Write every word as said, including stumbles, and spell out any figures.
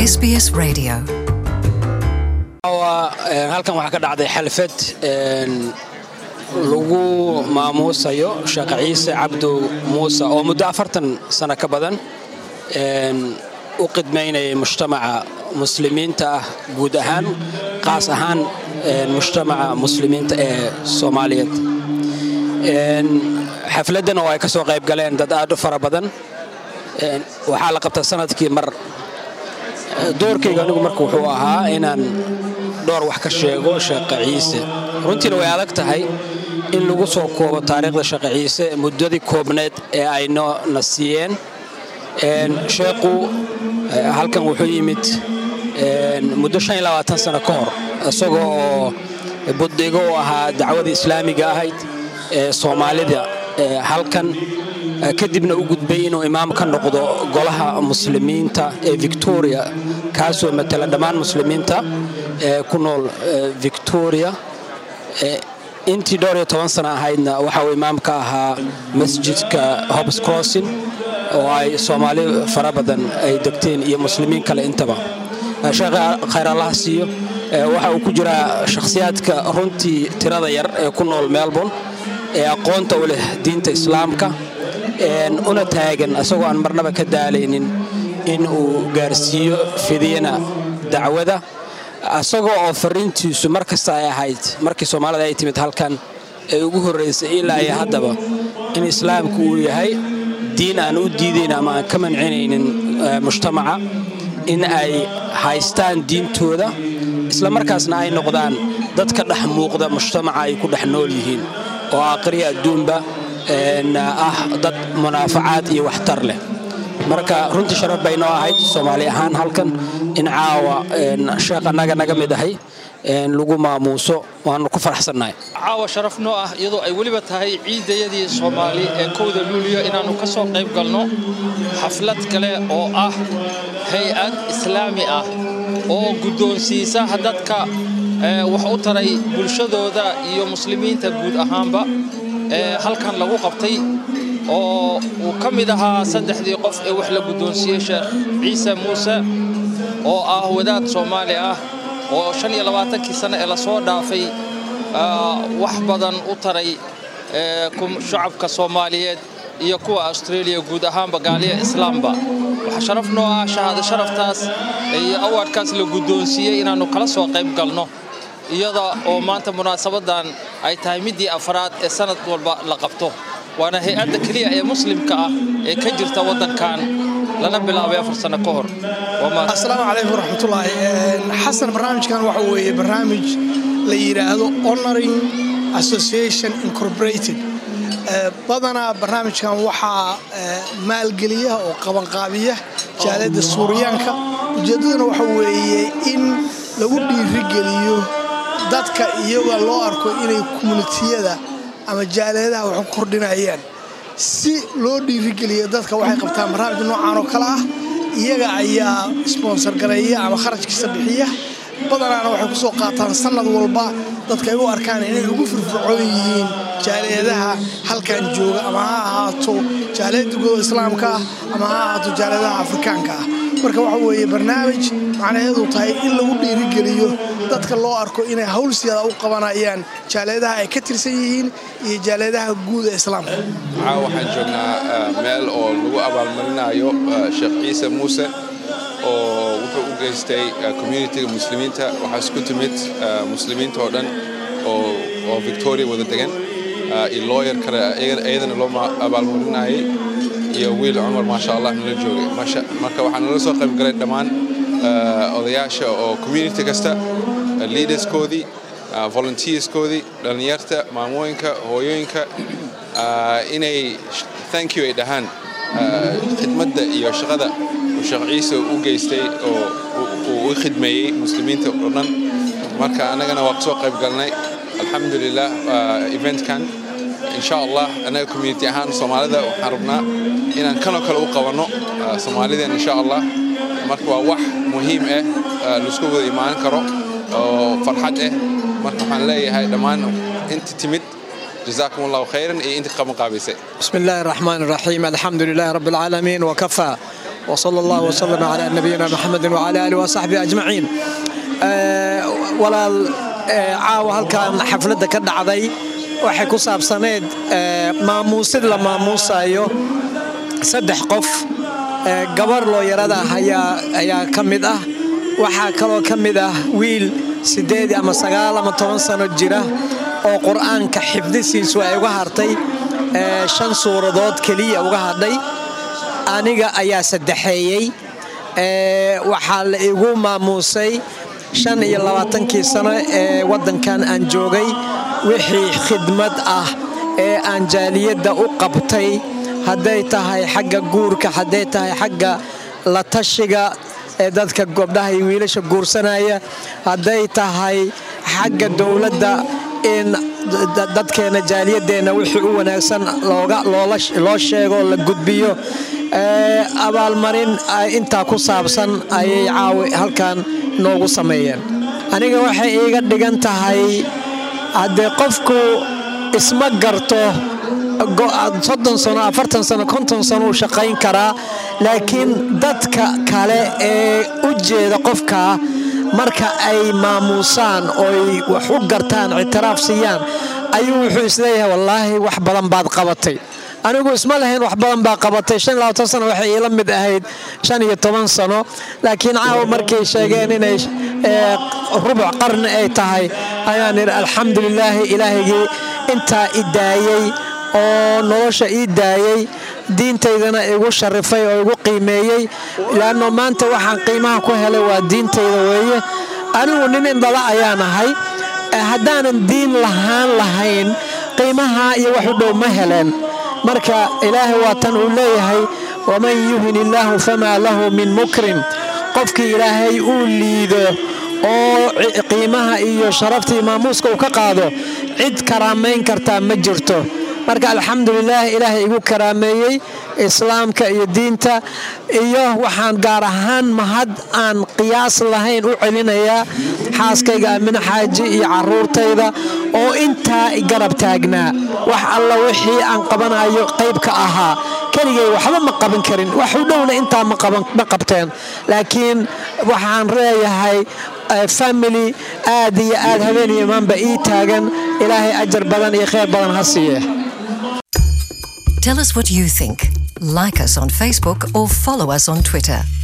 S B S Radio. halkan waxa ka dhacday xalfad lagu maamuusayo Sheekh Ciise Cabdu Muuse oo muddo afartan sano ka badan u qidmeynay mujtamaca muslimiinta guud ahaan qaas ahaan mujtamaca muslimiinta ee Soomaaliyeed xafladan oo ay ka soo qayb galeen dad aad u fara badan waxa la qabtay sanadkii mar doorkayga anigu markuu wuxuu ahaa inaan door wax ka sheego Sheekh Ciise runtii way adag tahay in lagu soo koobo taariikhda Sheekh Ciise muddadii koobneed ee ay noo nasiyeen een sheekhu halkan wuxuu yimid een muddo shan iyo labaatan sano ka hor asagoo oo buddigo ahaa dacwada islaamiga ahayd ee Soomaalida halkan kadibna u gudbay inuu imaam ka noqdo golaha muslimiinta ee Victoria kaasoo matala dhamaan muslimiinta ee ku nool Victoria intii dhowr iyo toban sano ahaydna waxa uu imaam ka ahaa masjidka Hobbs Crossing oo ay Soomaali fara badan ay degteen iyo muslimiin kale intaba Sheekh khayr Allah siiyo waxa uu ku jira shakhsiyaadka runtii tirada yar ee ku nool Melbourne ee aqoonta u leh diinta islaamka een una taagan asagoo aan marnaba ka daalaynin in uu gaarsiiyo fidiyana dacwada asagoo oo fariintiisu markasta ay ahayd markii Soomaalida ay timid halkan ay ugu horeysay ilaa ay haddaba in islaamku uu yahay diin aan u diidayna ama aan ka mancinaynin mujtamaca in ay haystaan diintooda isla markaasna ay noqdaan dadka dhex muuqda mujtamaca ay ku dhex nool yihiin oo aakhiri adduunba ah dad munaafacaad iyo waxtar leh marka runtii sharaf bay noo ahayd Soomaali ahaan halkan in caawa sheekh anaga naga mid ahay lagu maamuuso waan ku faraxsanahay caawa sharaf noo ah iyadoo ay waliba tahay ciidayadii Soomaali ee kowda Luulyo inaanu ka soo qayb galno xaflad kale oo ah hay'ad islaami ah oo guddoonsiisa dadka wax u taray bulshadooda iyo muslimiinta guud ahaanba halkan lagu qabtay oo uu ka mid ahaa saddexdii qof ee wax la guddoonsiiyay Sheekh Ciise Muuse oo ah wadaad Soomaali ah oo shan iyo labaatan sano ee la soo dhaafay wax badan u taray shacabka Soomaaliyeed iyo kuwa Australia guud ahaanba gaaliya islaamba waxa sharaf noo ah shahaado sharaftaas iyo awardkaas la guddoonsiiyay inaanu kala soo qayb galno iyada oo maanta munaasabadan ay tahay midii afraad ee sanad walba la qabto waana hay'adda kaliya ee muslimka ah ee ka jirta wadankan lana bilaabay afar sano ka hor assalaamu calaykum waraxmatullaahi xasan barnaamijkan waxa weeye barnaamij la yiraahdo Honoring Association Incorporated badana barnaamijkan waxa maalgeliya oo qaban qaabiya jaalada Suuriyaanka ujeedaduna waxa weeye in lagu dhiirigeliyo dadka iyaga loo arko inay community-yada ama jaaladaha wax ku kordhinayaan si loo dhiirigeliyo dadka waxay qabtaan barnaamij noocan oo kala ah iyaga ayaa sponsor gareeya ama kharashkiisa bixiya badanaana waxay ku soo qaataan sanad walba dadka ay u arkaan inay ugu firfircoon yihiin jaaladaha halkan jooga ama ha ahaato jaalada guud islaamka ama ha ahaato jaaladaha Afrikaanka ah marka waxa weeye barnaamij macnaheedu tahay in lagu dhiirigeliyo dadka loo arko inay hawl siyada u qabanayaan jaaladaha ay ka tirsan yihiin iyo jaaladaha guud ee islaamka waxaan joognaa meel oo lagu abaalmarinayo Sheekh Ciise Muuse oo wuxuu u geystay community-ga muslimiinta waxa isku timid muslimiinta oo dhan oo oo Victoria wada degan iyo lawyer kale ayadana loo abaalmarinayay iyo wiil Umar ma sha Allah nala joogay marka waxaan nala soo qayb galay dhamaan odayaasha oo community kasta leaders koodi volunteers koodi dhalinyarta maamooyinka hooyooyinka inay thank you ay dhahaan khidmadda iyo shaqada Sheekh Ciise u geystay oo uu khidmeeyay muslimiinta oo dhan marka anagana waa soo qayb galnay alxamdulillah event kan insha Allah anaga community ahaan Soomaalida waxaan rabnaa inaan kanoo kale u qabano Soomaalida insha Allah marka waa wax muhiim ah la isku wada imaan karo oo farxad ah marka waxaan leeyahay dhamaan inta timid جزاكم الله خيرا إيه أنت قام قابسة بسم الله الرحمن الرحيم الحمد لله رب العالمين وكفى وصلى الله وسلم على نبينا محمد وعلى آله وصحبه أجمعين. ولا عاو هالكان حفلة كده عضي وحكو صاب سند ماموسد لماموسايو صدح قف قبر لو يرادا هيا هيا كمده waxaa kaloo kamid ah wiil sideed ama sagaal ama toban sano jira oo quraanka xifdisiisu ay uga hartay shan suuradood kaliya uga hadhay aniga ayaa saddexeeyay waxaa la igu maamuusay shan iyo labaatan sano ee wadankan aan joogay wixii khidmad ah ee aan jaaliyada u qabtay haday tahay xagga guurka haday tahay xagga la tashiga dadka gobdhaha iyo wiilasha guursanaya haday tahay xagga dawladda in dadkeena jaaliyadeena wixii u wanaagsan looga loo sheego la gudbiyo ee abaalmarin inta ku saabsan ay caawi halkan noogu sameeyeen aniga waxay iiga dhigan tahay hadee qofku isma garto soddon sano afartan sano konton sano uu shaqayn karaa laakiin dadka kale ee u jeeda qofka marka ay maamuusaan oo wax u gartaan ictiraaf siiyaan ayuu wuxuu isleeyahay wallaahi wax badan baad qabatay anigu isma lahayn wax badan baa qabatay shan iyo labaatan sano waxay ila mid ahayd shan iyo toban sano laakiin caawa markay sheegeen inay rubuc qarni ay tahay ayaan ir alxamdulillah ilaahigi inta idaayay oo nolosha ii daayay diintaydana igu sharifay oo igu qiimeeyay laano maanta waxaan qiimaha ku helay waa diintayda weeye anigu nin indhala ayaan ahay haddaanan diin lahaan lahayn qiimaha iyo wax u dhow ma heleen marka ilaahay waa tan uu leeyahay waman yuhini illaahu famaa lahu min mukrim qofkii ilaahay uu liido oo qiimaha iyo sharaftii maamuuska uu ka qaado cid karaamayn kartaa ma jirto marka alxamdulillah ilaahay igu karaameeyay islaamka iyo diinta iyo waxaan gaar ahaan mahad aan qiyaas lahayn u celinayaa xaaskayga Aamina Xaaji iyo caruurtayda oo inta garab taagnaa wax alla wixii aan qabanayo qayb ka ahaa kaligay waxba ma qaban karin wax u dhowna inta ma qaban ma qabteen laakiin waxaan reeyahay family aad iyo aad habeen iyo maanba ii taagan ilaahay ajar badan iyo khayr badan ha siiyo. Tell us what you think. Like us on Facebook or follow us on Twitter.